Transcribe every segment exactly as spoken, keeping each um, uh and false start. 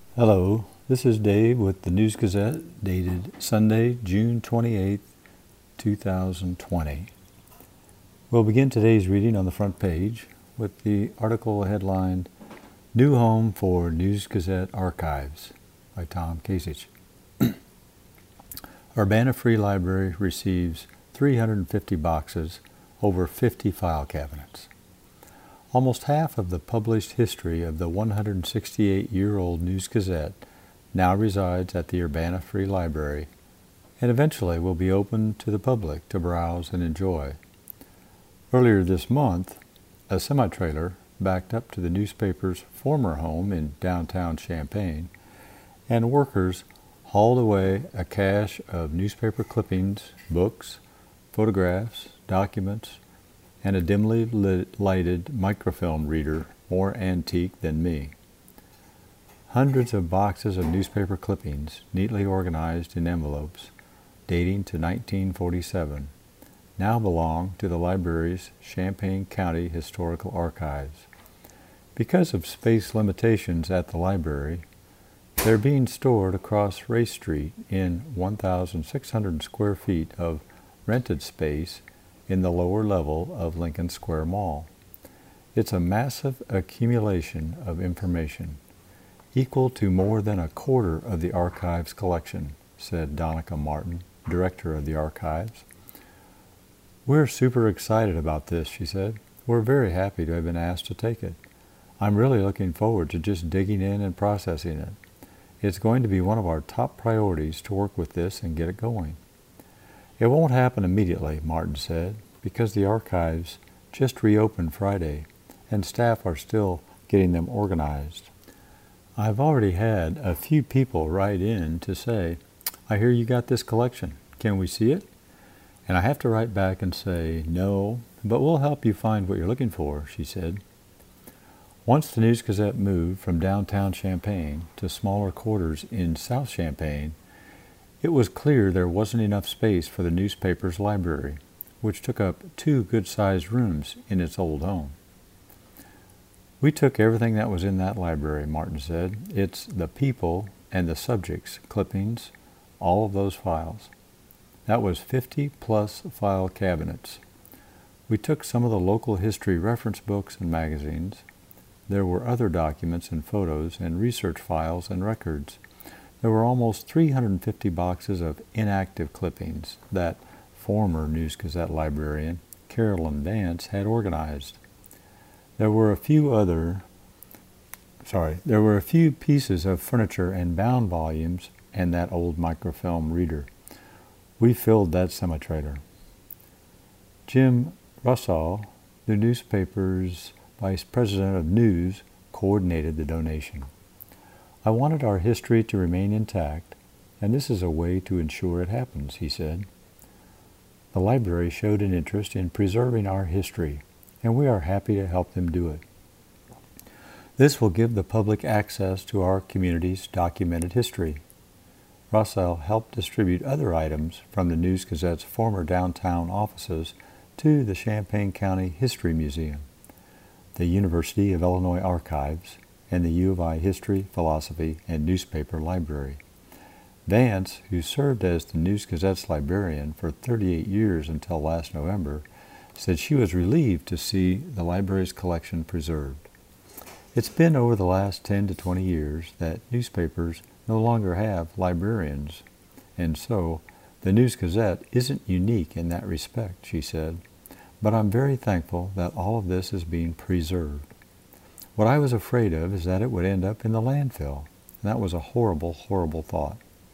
Hello, this is Dave with the News Gazette, dated Sunday, June twenty-eighth, two thousand twenty. We'll begin today's reading on the front page with the article headlined, New Home for News Gazette Archives by Tom Kasich. Urbana Free Library receives three hundred fifty boxes, over fifty file cabinets. Almost half of the published history of the one hundred sixty-eight-year-old News Gazette now resides at the Urbana Free Library and eventually will be open to the public to browse and enjoy. Earlier this month, a semi-trailer backed up to the newspaper's former home in downtown Champaign, and workers hauled away a cache of newspaper clippings, books, photographs, documents, and a dimly lit, lighted microfilm reader more antique than me. Hundreds of boxes of newspaper clippings, neatly organized in envelopes, dating to nineteen forty-seven, now belong to the library's Champaign County Historical Archives. Because of space limitations at the library, they're being stored across Race Street in one thousand six hundred square feet of rented space in the lower level of Lincoln Square Mall. It's a massive accumulation of information, equal to more than a quarter of the archives collection, said Donica Martin, director of the archives. We're super excited about this, she said. We're very happy to have been asked to take it. I'm really looking forward to just digging in and processing it. It's going to be one of our top priorities to work with this and get it going. It won't happen immediately, Martin said, because the archives just reopened Friday and staff are still getting them organized. I've already had a few people write in to say, I hear you got this collection. Can we see it? And I have to write back and say, no, but we'll help you find what you're looking for, she said. Once the News Gazette moved from downtown Champaign to smaller quarters in South Champaign, it was clear there wasn't enough space for the newspaper's library, which took up two good-sized rooms in its old home. We took everything that was in that library, Martin said. It's the people and the subjects, clippings, all of those files. That was fifty plus file cabinets. We took some of the local history reference books and magazines. There were other documents and photos and research files and records. There were almost three hundred fifty boxes of inactive clippings that former News Gazette librarian Carolyn Vance had organized. There were a few other, sorry, there were a few pieces of furniture and bound volumes and that old microfilm reader. We filled that semi-trailer. Jim Russell, the newspaper's vice president of news, coordinated the donation. I wanted our history to remain intact, and this is a way to ensure it happens, he said. The library showed an interest in preserving our history, and we are happy to help them do it. This will give the public access to our community's documented history. Russell helped distribute other items from the News Gazette's former downtown offices to the Champaign County History Museum, the University of Illinois Archives, and the U of I History, Philosophy, and Newspaper Library. Vance, who served as the News Gazette's librarian for thirty-eight years until last November, said she was relieved to see the library's collection preserved. It's been over the last ten to twenty years that newspapers no longer have librarians, and so the News Gazette isn't unique in that respect, she said, but I'm very thankful that all of this is being preserved. What I was afraid of is that it would end up in the landfill, and that was a horrible, horrible thought.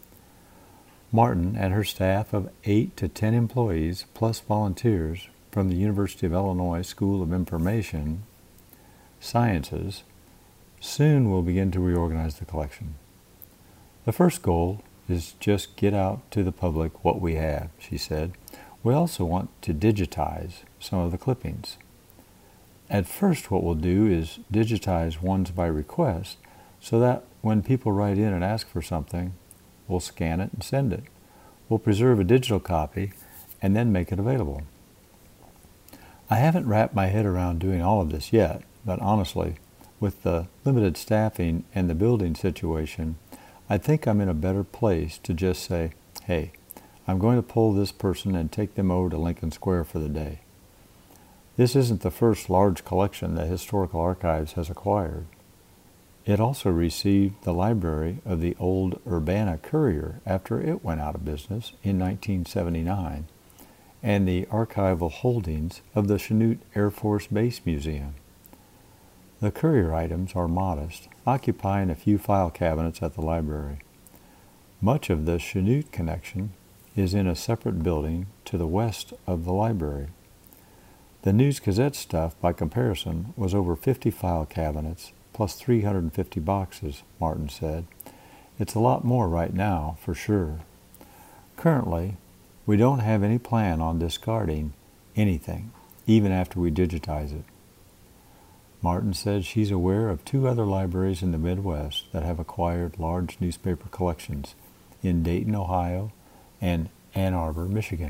Martin and her staff of eight to ten employees plus volunteers from the University of Illinois School of Information Sciences soon will begin to reorganize the collection. The first goal is just get out to the public what we have, she said. We also want to digitize some of the clippings. At first what we'll do is digitize ones by request so that when people write in and ask for something, we'll scan it and send it. We'll preserve a digital copy and then make it available. I haven't wrapped my head around doing all of this yet, but honestly, With the limited staffing and the building situation, I think I'm in a better place to just say, hey, I'm going to pull this person and take them over to Lincoln Square for the day. This isn't the first large collection that Historical Archives has acquired. It also received the library of the old Urbana Courier after it went out of business in nineteen seventy-nine, and the archival holdings of the Chanute Air Force Base Museum. The Courier items are modest, occupying a few file cabinets at the library. Much of the Chanute connection is in a separate building to the west of the library. The News-Gazette stuff, by comparison, was over fifty file cabinets plus three hundred fifty boxes, Martin said. It's a lot more right now, for sure. Currently, we don't have any plan on discarding anything, even after we digitize it. Martin said she's aware of two other libraries in the Midwest that have acquired large newspaper collections in Dayton, Ohio, and Ann Arbor, Michigan.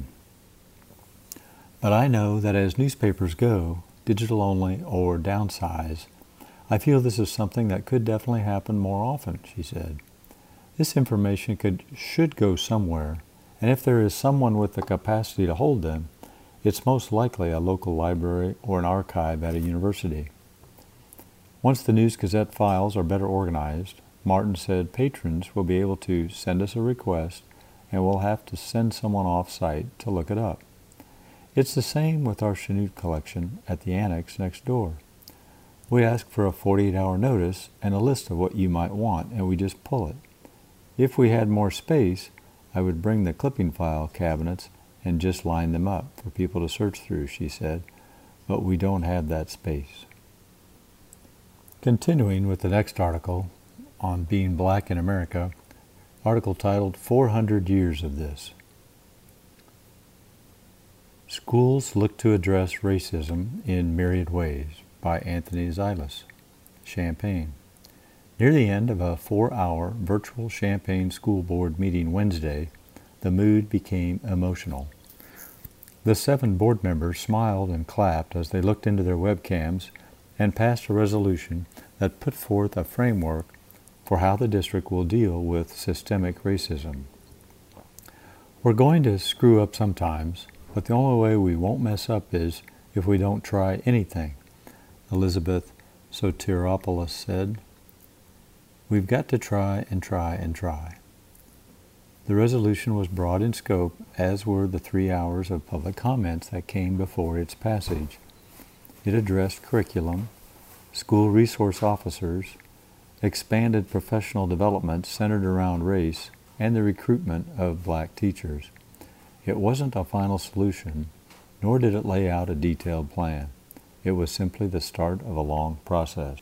But I know that as newspapers go, digital only or downsize, I feel this is something that could definitely happen more often, she said. This information could should go somewhere, and if there is someone with the capacity to hold them, it's most likely a local library or an archive at a university. Once the News-Gazette files are better organized, Martin said patrons will be able to send us a request and we'll have to send someone off-site to look it up. It's the same with our Chanute collection at the annex next door. We ask for a forty-eight hour notice and a list of what you might want, and we just pull it. If we had more space, I would bring the clipping file cabinets and just line them up for people to search through, she said, but we don't have that space. Continuing with the next article on being black in America, article titled four hundred years of This. Schools Look to Address Racism in Myriad Ways by Anthony Zilas, Champaign. Near the end of a four-hour virtual Champaign School Board meeting Wednesday, the mood became emotional. The seven board members smiled and clapped as they looked into their webcams and passed a resolution that put forth a framework for how the district will deal with systemic racism. We're going to screw up sometimes, but the only way we won't mess up is if we don't try anything, Elizabeth Soteropoulos said. We've got to try and try and try. The resolution was broad in scope, as were the three hours of public comments that came before its passage. It addressed curriculum, school resource officers, expanded professional development centered around race, and the recruitment of black teachers. It wasn't a final solution, nor did it lay out a detailed plan. It was simply the start of a long process.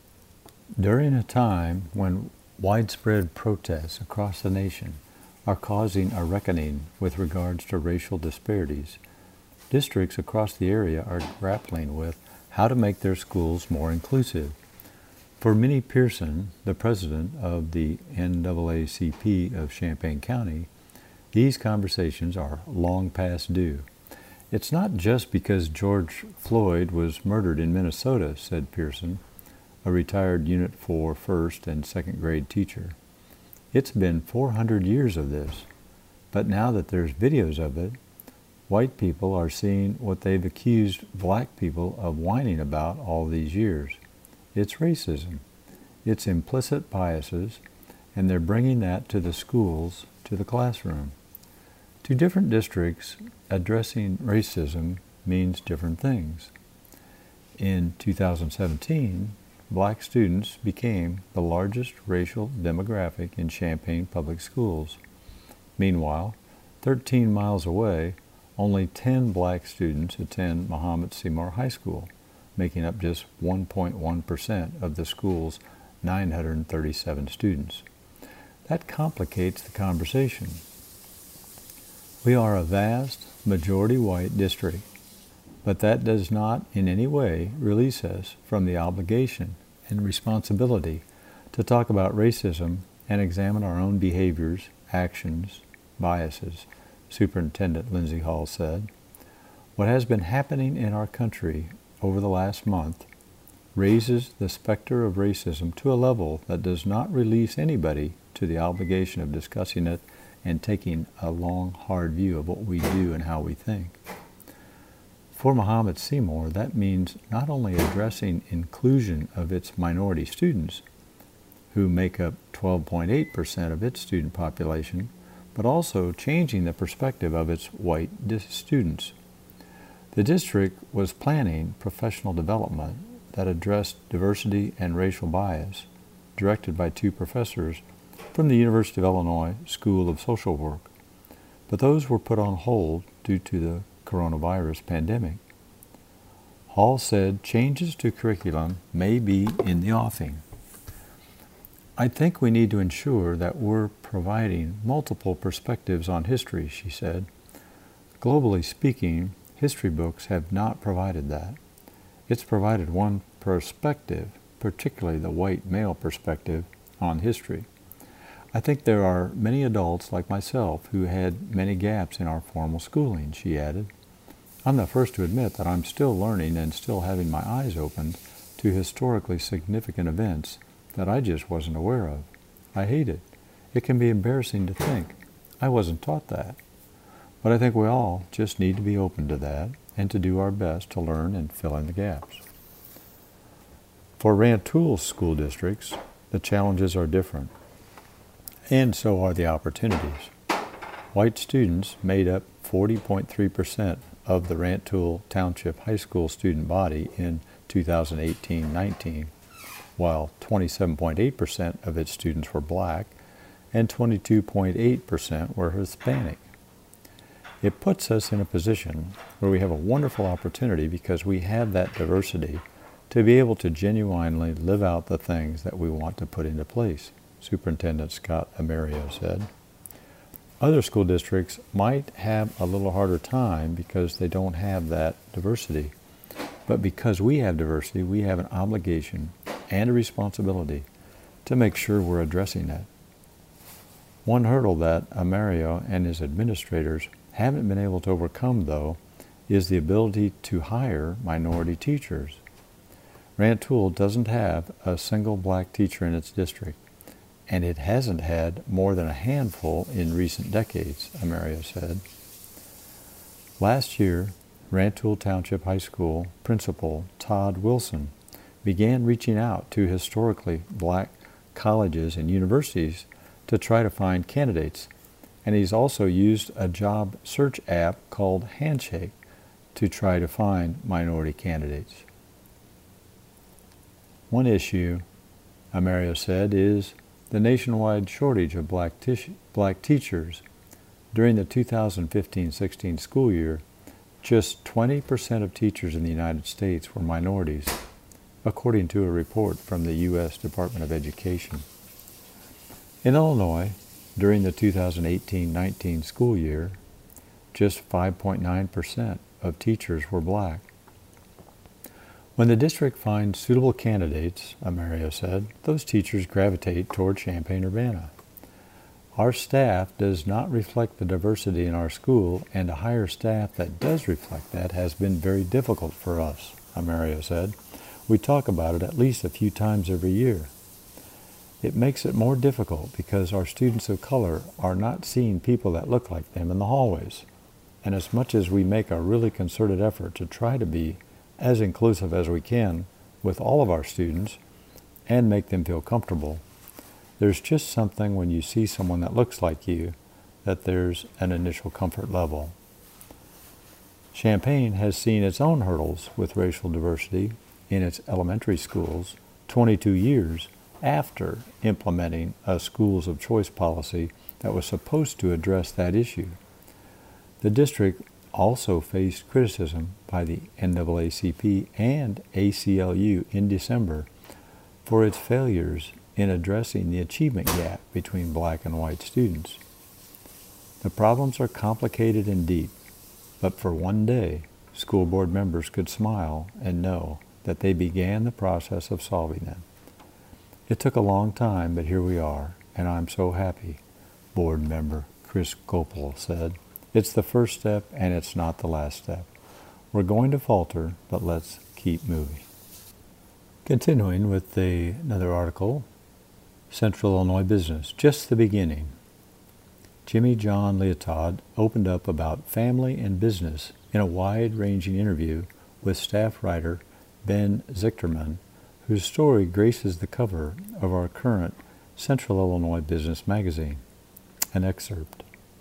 During a time when widespread protests across the nation are causing a reckoning with regards to racial disparities, districts across the area are grappling with how to make their schools more inclusive. For Minnie Pearson, the president of the N double A C P of Champaign County, these conversations are long past due. It's not just because George Floyd was murdered in Minnesota, said Pearson, a retired Unit four first and second grade teacher. It's been four hundred years of this, but now that there's videos of it, white people are seeing what they've accused black people of whining about all these years. It's racism. It's implicit biases, and they're bringing that to the schools, to the classroom. To different districts, addressing racism means different things. In two thousand seventeen, black students became the largest racial demographic in Champaign public schools. Meanwhile, thirteen miles away, only ten black students attend Muhammad Seymour High School, making up just one point one percent of the school's nine hundred thirty-seven students. That complicates the conversation. We are a vast, majority white district, but that does not in any way release us from the obligation and responsibility to talk about racism and examine our own behaviors, actions, biases, Superintendent Lindsay Hall said. What has been happening in our country over the last month, raises the specter of racism to a level that does not release anybody to the obligation of discussing it and taking a long, hard view of what we do and how we think. For Muhammad Seymour, that means not only addressing inclusion of its minority students, who make up twelve point eight percent of its student population, but also changing the perspective of its white students. The district was planning professional development that addressed diversity and racial bias, directed by two professors from the University of Illinois School of Social Work. But those were put on hold due to the coronavirus pandemic. Hall said changes to curriculum may be in the offing. I think we need to ensure that we're providing multiple perspectives on history, she said. Globally speaking, history books have not provided that. It's provided one perspective, particularly the white male perspective, on history. I think there are many adults like myself who had many gaps in our formal schooling, she added. I'm the first to admit that I'm still learning and still having my eyes opened to historically significant events that I just wasn't aware of. I hate it. It can be embarrassing to think. I wasn't taught that. But I think we all just need to be open to that and to do our best to learn and fill in the gaps. For Rantoul school districts, the challenges are different, and so are the opportunities. White students made up forty point three percent of the Rantoul Township High School student body in two thousand eighteen nineteen, while twenty-seven point eight percent of its students were black and twenty-two point eight percent were Hispanic. It puts us in a position where we have a wonderful opportunity because we have that diversity to be able to genuinely live out the things that we want to put into place, Superintendent Scott Amerio said. Other school districts might have a little harder time because they don't have that diversity. But because we have diversity, we have an obligation and a responsibility to make sure we're addressing that. One hurdle that Amerio and his administrators haven't been able to overcome, though, is the ability to hire minority teachers. Rantoul doesn't have a single black teacher in its district, and it hasn't had more than a handful in recent decades, Amerio said. Last year, Rantoul Township High School principal Todd Wilson began reaching out to historically black colleges and universities to try to find candidates, and he's also used a job search app called Handshake to try to find minority candidates. One issue, Amerio said, is the nationwide shortage of black, tish- black teachers. During the two thousand fifteen sixteen school year, just twenty percent of teachers in the United States were minorities, according to a report from the U S Department of Education. In Illinois, during the two thousand eighteen nineteen school year, just five point nine percent of teachers were black. When the district finds suitable candidates, Amerio said, those teachers gravitate toward Champaign-Urbana. Our staff does not reflect the diversity in our school, and to hire staff that does reflect that has been very difficult for us, Amerio said. We talk about it at least a few times every year. It makes it more difficult because our students of color are not seeing people that look like them in the hallways. And as much as we make a really concerted effort to try to be as inclusive as we can with all of our students and make them feel comfortable, there's just something when you see someone that looks like you that there's an initial comfort level. Champaign has seen its own hurdles with racial diversity in its elementary schools twenty-two years after implementing a schools of choice policy that was supposed to address that issue. The district also faced criticism by the N double A C P and A C L U in December for its failures in addressing the achievement gap between black and white students. The problems are complicated and deep, but for one day, school board members could smile and know that they began the process of solving them. It took a long time, but here we are, and I'm so happy, board member Chris Gopal said. It's the first step, and it's not the last step. We're going to falter, but let's keep moving. Continuing with the, another article, Central Illinois Business, just the beginning. Jimmy John Leotard opened up about family and business in a wide-ranging interview with staff writer Ben Zichterman, whose story graces the cover of our current Central Illinois Business magazine. An excerpt.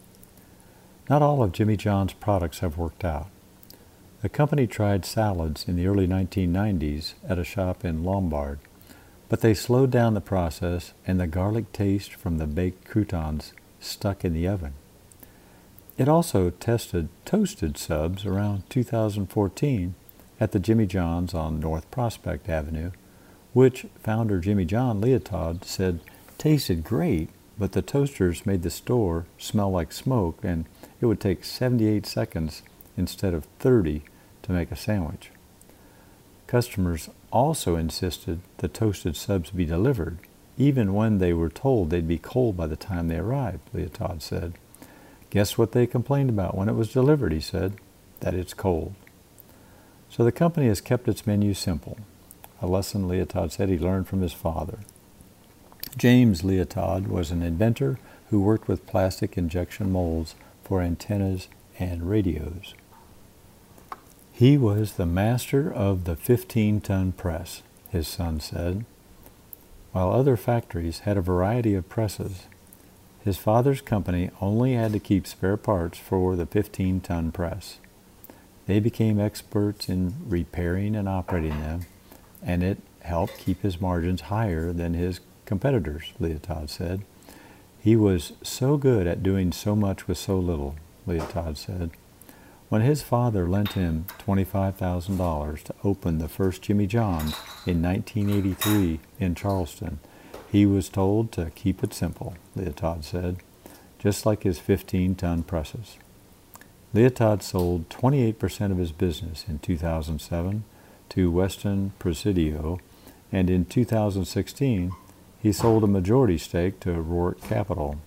Not all of Jimmy John's products have worked out. The company tried salads in the early nineteen nineties at a shop in Lombard, but they slowed down the process and the garlic taste from the baked croutons stuck in the oven. It also tested toasted subs around two thousand fourteen at the Jimmy John's on North Prospect Avenue, which founder Jimmy John Leotard said tasted great, but the toasters made the store smell like smoke and it would take seventy-eight seconds instead of thirty to make a sandwich. Customers also insisted the toasted subs be delivered, even when they were told they'd be cold by the time they arrived, Leotard said. Guess what they complained about when it was delivered, he said, that it's cold. So the company has kept its menu simple, a lesson Leotard said he learned from his father. James Leotard was an inventor who worked with plastic injection molds for antennas and radios. He was the master of the fifteen-ton press, his son said. While other factories had a variety of presses, his father's company only had to keep spare parts for the fifteen-ton press. They became experts in repairing and operating them, and it helped keep his margins higher than his competitors, Leotard said. He was so good at doing so much with so little, Leotard said. When his father lent him twenty-five thousand dollars to open the first Jimmy John's in nineteen eighty-three in Charleston, he was told to keep it simple, Leotard said, just like his fifteen-ton presses. Leotard sold twenty-eight percent of his business in two thousand seven to Weston Presidio, and in two thousand sixteen, he sold a majority stake to Roark Capital.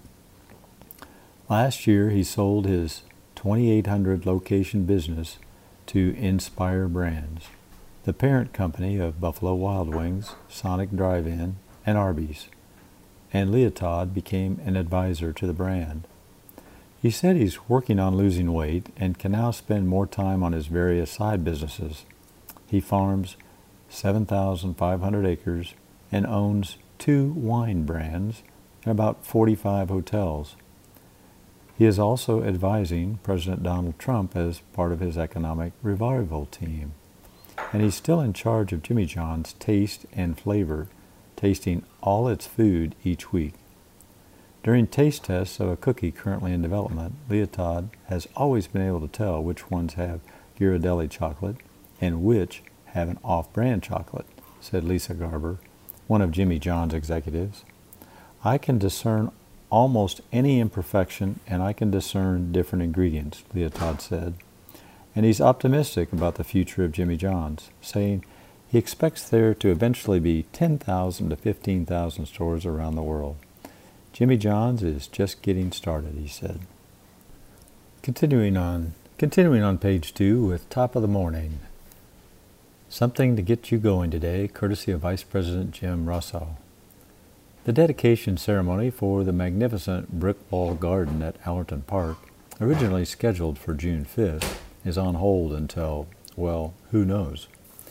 Last year, he sold his twenty-eight hundred location business to Inspire Brands, the parent company of Buffalo Wild Wings, Sonic Drive-In, and Arby's, and Leotard became an advisor to the brand. He said he's working on losing weight and can now spend more time on his various side businesses. He farms seven thousand five hundred acres and owns two wine brands and about forty-five hotels. He is also advising President Donald Trump as part of his economic revival team. And he's still in charge of Jimmy John's Taste and Flavor, tasting all its food each week. During taste tests of a cookie currently in development, Leotard has always been able to tell which ones have Ghirardelli chocolate and which have an off-brand chocolate, said Lisa Garber, one of Jimmy John's executives. I can discern almost any imperfection, and I can discern different ingredients, Leotard said. And he's optimistic about the future of Jimmy John's, saying he expects there to eventually be ten thousand to fifteen thousand stores around the world. Jimmy John's is just getting started, he said. Continuing on, continuing on page two with Top of the Morning. Something to get you going today, courtesy of Vice President Jim Russo. The dedication ceremony for the magnificent brick wall garden at Allerton Park, originally scheduled for June fifth, is on hold until, well, who knows.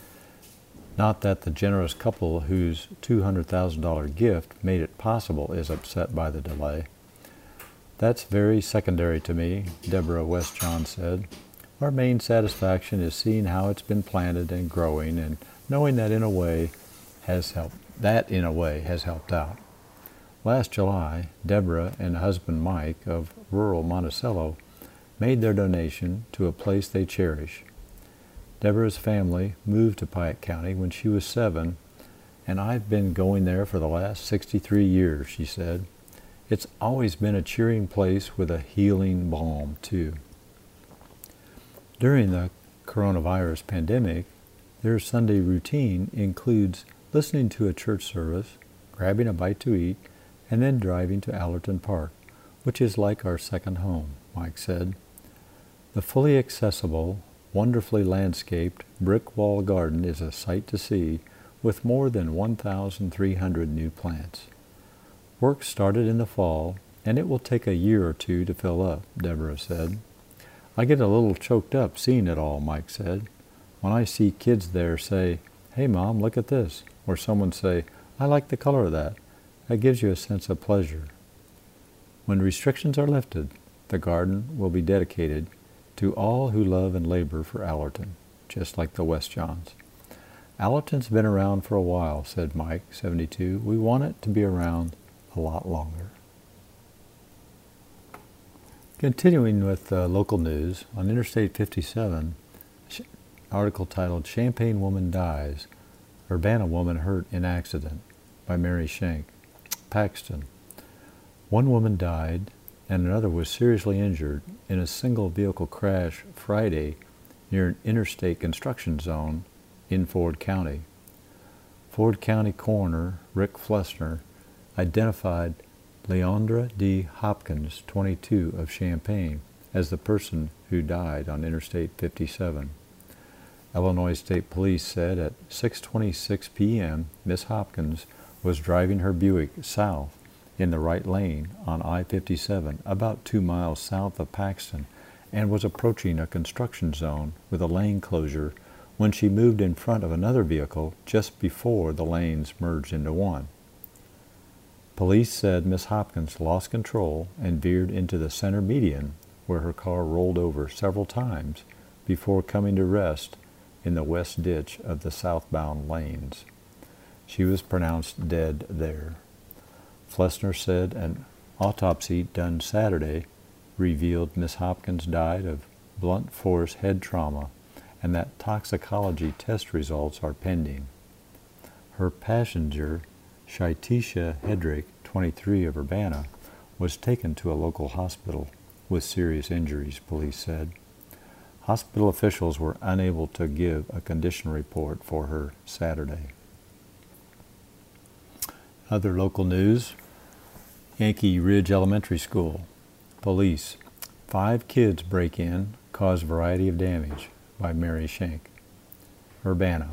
Not that the generous couple whose two hundred thousand dollars gift made it possible is upset by the delay. That's very secondary to me, Deborah Westjohn said. Our main satisfaction is seeing how it's been planted and growing and knowing that in a way has helped, that in a way has helped out. Last July, Deborah and husband Mike of rural Monticello made their donation to a place they cherish. Deborah's family moved to Piatt County when she was seven, and I've been going there for the last sixty-three years, she said. It's always been a cheering place with a healing balm, too. During the coronavirus pandemic, their Sunday routine includes listening to a church service, grabbing a bite to eat, and then driving to Allerton Park, which is like our second home, Mike said. The fully accessible, wonderfully landscaped brick wall garden is a sight to see, with more than one thousand three hundred new plants. Work started in the fall, and it will take a year or two to fill up, Deborah said. I get a little choked up seeing it all, Mike said. When I see kids there say, "Hey Mom, look at this," or someone say, "I like the color of that," that gives you a sense of pleasure. When restrictions are lifted, the garden will be dedicated to all who love and labor for Allerton, just like the Westjohns. Allerton's been around for a while, said Mike, seventy-two. We want it to be around a lot longer. Continuing with uh, local news, on Interstate fifty-seven, sh- article titled Champaign Woman Dies, Urbana Woman Hurt in Accident by Mary Schenk. Paxton. One woman died and another was seriously injured in a single vehicle crash Friday near an interstate construction zone in Ford County. Ford County Coroner Rick Flessner identified Leondra D. Hopkins, twenty-two, of Champaign, as the person who died on Interstate fifty-seven. Illinois State Police said at six twenty-six p.m. Miss Hopkins was driving her Buick south in the right lane on I fifty-seven about two miles south of Paxton and was approaching a construction zone with a lane closure when she moved in front of another vehicle just before the lanes merged into one. Police said Miss Hopkins lost control and veered into the center median, where her car rolled over several times before coming to rest in the west ditch of the southbound lanes. She was pronounced dead there. Flessner said an autopsy done Saturday revealed Miss Hopkins died of blunt force head trauma and that toxicology test results are pending. Her passenger, Shaitisha Hedrick, twenty-three, of Urbana, was taken to a local hospital with serious injuries, police said. Hospital officials were unable to give a condition report for her Saturday. Other local news: Yankee Ridge Elementary School. Police. Five kids break in, cause variety of damage, by Mary Schenk. Urbana.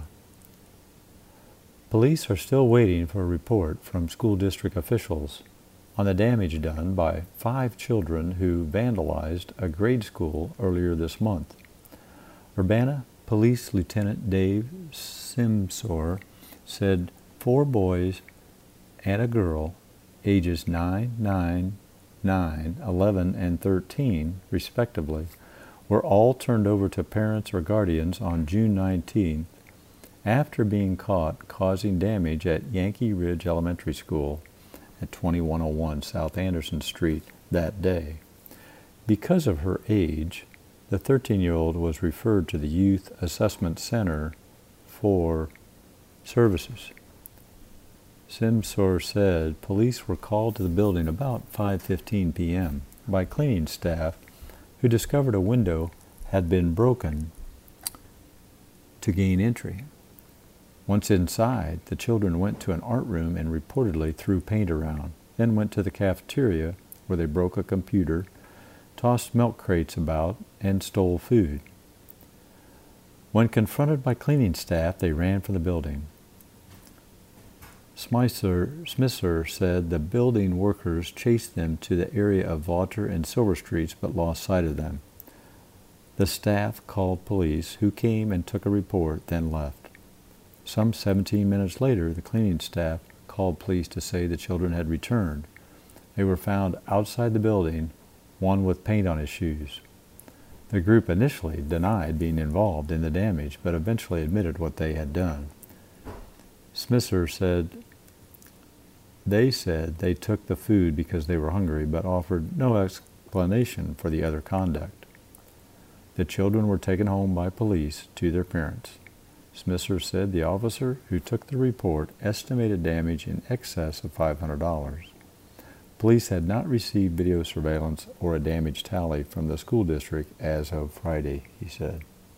Police are still waiting for a report from school district officials on the damage done by five children who vandalized a grade school earlier this month. Urbana Police Lieutenant Dave Simsor said four boys and a girl, ages nine, nine, nine, eleven, and thirteen, respectively, were all turned over to parents or guardians on June nineteenth after being caught causing damage at Yankee Ridge Elementary School at twenty-one oh one South Anderson Street that day. Because of her age, the thirteen-year-old was referred to the Youth Assessment Center for services. Simsor said police were called to the building about five fifteen p.m. by cleaning staff who discovered a window had been broken to gain entry. Once inside, the children went to an art room and reportedly threw paint around, then went to the cafeteria where they broke a computer, tossed milk crates about, and stole food. When confronted by cleaning staff, they ran for the building. Smither said the building workers chased them to the area of Water and Silver Streets but lost sight of them. The staff called police, who came and took a report, then left. Some seventeen minutes later, the cleaning staff called police to say the children had returned. They were found outside the building, one with paint on his shoes. The group initially denied being involved in the damage, but eventually admitted what they had done. Smither said they said they took the food because they were hungry, but offered no explanation for the other conduct. The children were taken home by police to their parents. Smither said the officer who took the report estimated damage in excess of five hundred dollars. Police had not received video surveillance or a damage tally from the school district as of Friday, he said.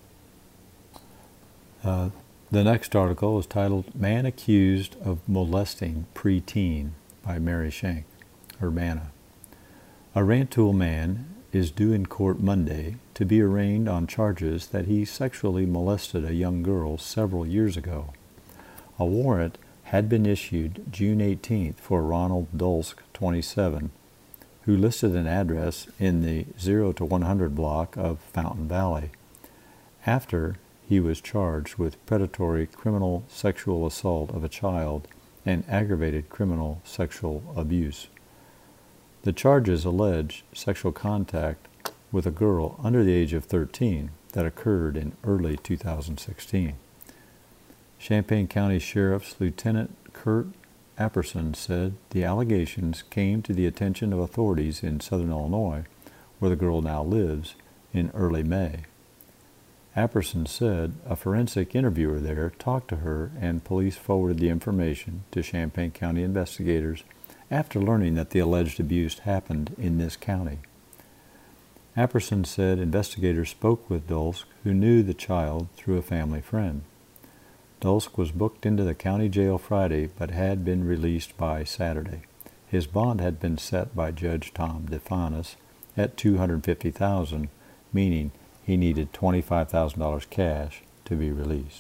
Uh, the next article is titled Man Accused of Molesting Preteen by Mary Schenk, Urbana. A Rantoul man is due in court Monday to be arraigned on charges that he sexually molested a young girl several years ago. A warrant had been issued June eighteenth for Ronald Dulsk, twenty-seven, who listed an address in the zero to one hundred block of Fountain Valley, after he was charged with predatory criminal sexual assault of a child and aggravated criminal sexual abuse. The charges allege sexual contact with a girl under the age of thirteen that occurred in early two thousand sixteen. Champaign County Sheriff's Lieutenant Kurt Apperson said the allegations came to the attention of authorities in southern Illinois, where the girl now lives, in early May. Apperson said a forensic interviewer there talked to her and police forwarded the information to Champaign County investigators after learning that the alleged abuse happened in this county. Apperson said investigators spoke with Dulsk, who knew the child through a family friend. Dulsk was booked into the county jail Friday but had been released by Saturday. His bond had been set by Judge Tom DeFanis at two hundred fifty thousand dollars, meaning he needed twenty-five thousand dollars cash to be released.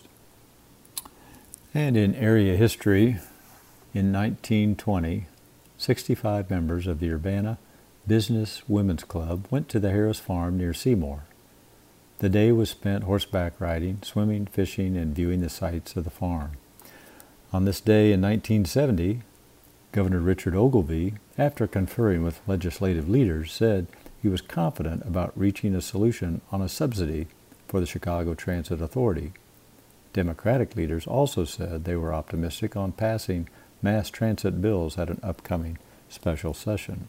And in area history, in nineteen twenty, sixty-five members of the Urbana Business Women's Club went to the Harris Farm near Seymour. The day was spent horseback riding, swimming, fishing, and viewing the sights of the farm. On this day in nineteen seventy, Governor Richard Ogilvie, after conferring with legislative leaders, said he was confident about reaching a solution on a subsidy for the Chicago Transit Authority. Democratic leaders also said they were optimistic on passing mass transit bills at an upcoming special session.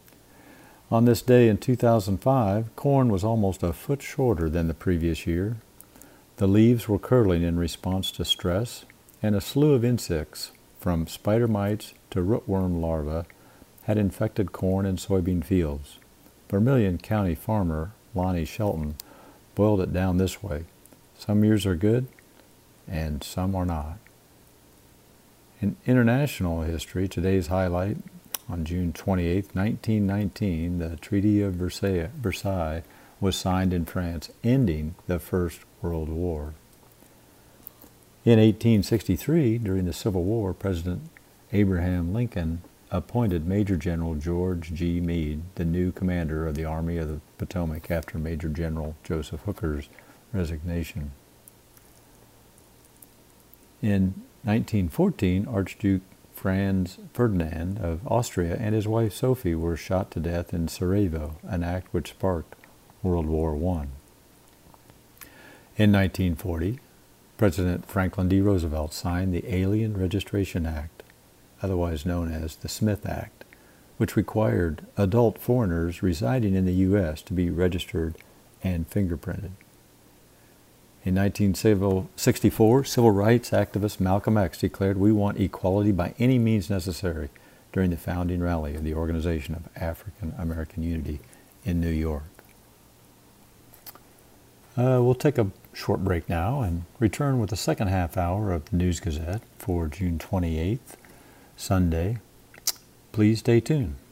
On this day in two thousand five, corn was almost a foot shorter than the previous year. The leaves were curling in response to stress, and a slew of insects, from spider mites to rootworm larvae, had infected corn and soybean fields. Vermilion County farmer Lonnie Shelton boiled it down this way: some years are good, and some are not. In international history, today's highlight: on June twenty-eighth, nineteen nineteen, the Treaty of Versailles, Versailles was signed in France, ending the First World War. In eighteen sixty-three, during the Civil War, President Abraham Lincoln appointed Major General George G. Meade the new commander of the Army of the Potomac after Major General Joseph Hooker's resignation. In nineteen fourteen, Archduke Franz Ferdinand of Austria and his wife Sophie were shot to death in Sarajevo, an act which sparked World War One. In nineteen forty, President Franklin D. Roosevelt signed the Alien Registration Act, otherwise known as the Smith Act, which required adult foreigners residing in the U S to be registered and fingerprinted. In nineteen sixty-four, civil rights activist Malcolm X declared, "We want equality by any means necessary," during the founding rally of the Organization of African American Unity in New York. Uh, we'll take a short break now and return with the second half hour of the News Gazette for June twenty-eighth, Sunday. Please stay tuned.